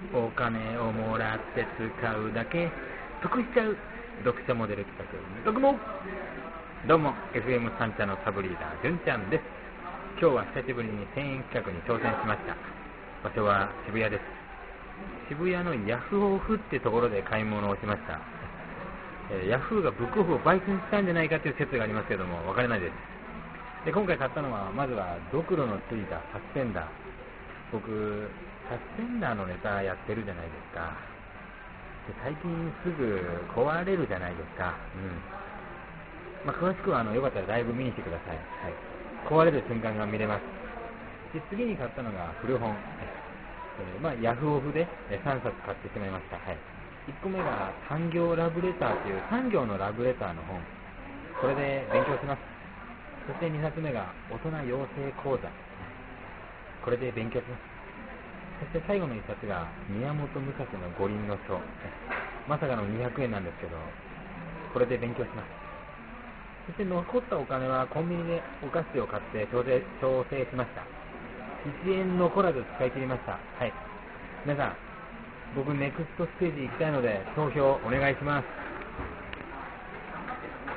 お金をもらって使うだけ得しちゃう読者モデル企画読もどうも FM 三茶のサブリーダー純ちゃんです。今日は久しぶりに1000円企画に挑戦しました。場所は渋谷です。渋谷のヤフオフってところで買い物をしました。ヤフーがブックオフを買収したんじゃないかという説がありますけども、わからないです。で、今回買ったのは、まずはドクロのついたサスペンダー。僕、サスペンダーのネタやってるじゃないですか。で、最近すぐ壊れるじゃないですか。詳しくはよかったらライブ見に来てください。壊れる瞬間が見れます。で、次に買ったのが古本。ヤフオフで3冊買ってしまいました。1個目が産業ラブレターという産業のラブレターの本。これで勉強します。そして2冊目が大人養成講座。これで勉強します。そして最後の1冊が宮本武蔵の五輪の書。まさかの200円なんですけど、これで勉強します。そして残ったお金はコンビニでお菓子を買って調整しました。1円残らず使い切りました。皆さん、僕ネクストステージ行きたいので投票お願いします。